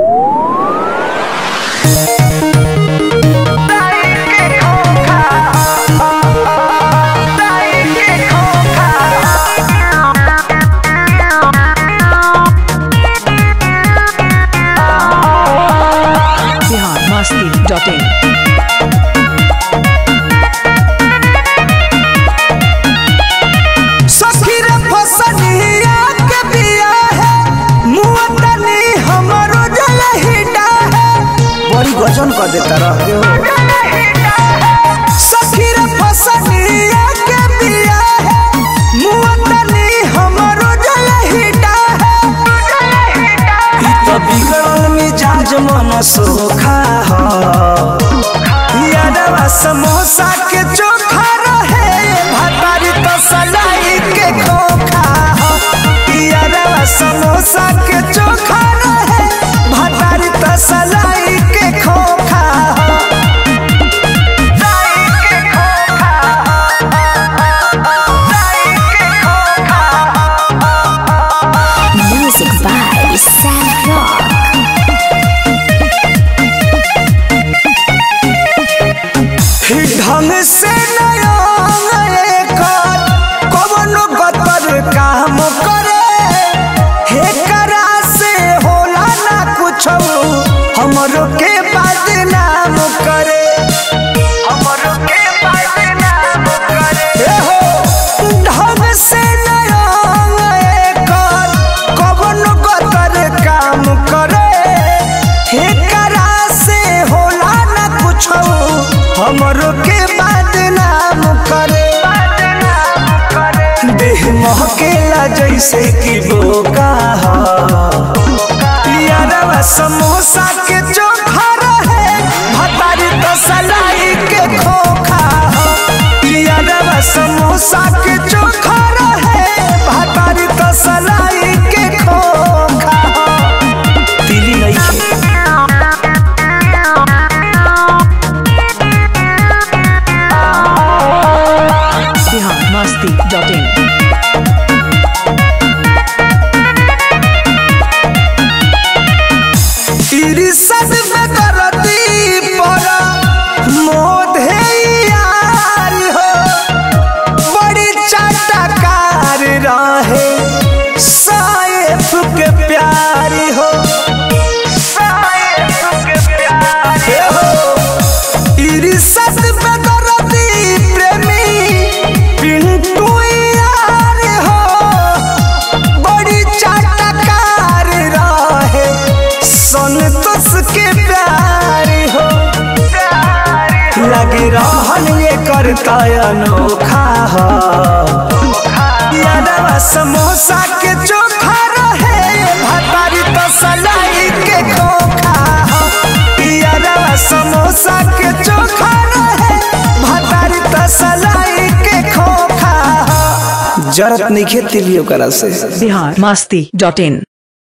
biharmasti.in गजन कर देता रहे हो सखीर फसनिया के बिया है मुअतनी हमरो जलहिटा है ई तो बिगड़ल मिजाज मन सोखा हो यादवा समोसा के चोखा रहे भतारी तो सलाई के खोखा हो यादवा समोसा के चोखा रहे भतारी तो सलाई के खोखा Music by Sad Rock. ढंग से नया कवनो गतर काम करे हे करा से होला ना कुछ हमरो के बदनाम करे हमरो के बदनाम करे हो ढंग से नया कवनो गतर काम करे हे करा से होला ना कुछ हमरो के बदनाम करे देह महकेला जैसे कि बोका यारवा समोसा के चोखा रहे भतारी तो सलाई के खोखा यारवा समोसा के चोखा रहे भतारी तो सलाई के खोखा दिली नहीं biharmasti.in इरिसद में करती पड़ा मोधे यार हो बड़ी चटकार रहे साइफ के प्यारी हो साइफ के प्यारी हो इरिसद में करती प्रेमी पिंटू यार हो बड़ी चटकार रहे संतोष के प्यारी हो लगे रहन ये करता अनोखा हो यादवा समोसा के चोखा रहे भतारी तो सलाई के खोखा हो यादवा समोसा के चोखा रहे भतारी तो सलाई के खोखा हो जरत नहीं खेती लियो करा से biharmasti.in